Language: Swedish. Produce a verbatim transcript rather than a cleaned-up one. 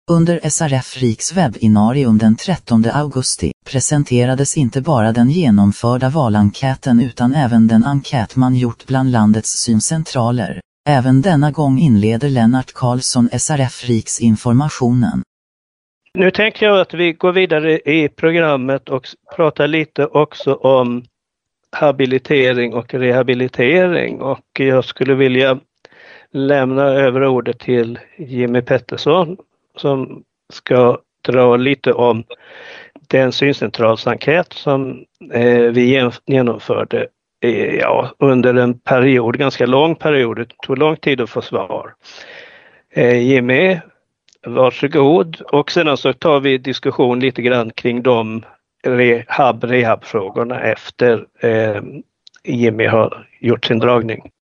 Under S R F Riks webbinarium den trettonde augusti presenterades inte bara den genomförda valenkäten utan även den enkät man gjort bland landets syncentraler. Även denna gång inleder Lennart Karlsson S R F Riks informationen. Nu tänker jag att vi går vidare i programmet och pratar lite också om habilitering och rehabilitering, och jag skulle vilja lämna över ordet till Jimmy Pettersson som ska dra lite om den syncentralsenkät som eh, vi genomförde eh, ja, under en period, ganska lång period. Det tog lång tid att få svar. Eh, Jimmy, varsågod. Och sedan så tar vi diskussion lite grann kring de rehab, rehab-frågorna efter eh, Jimmy har gjort sin dragning.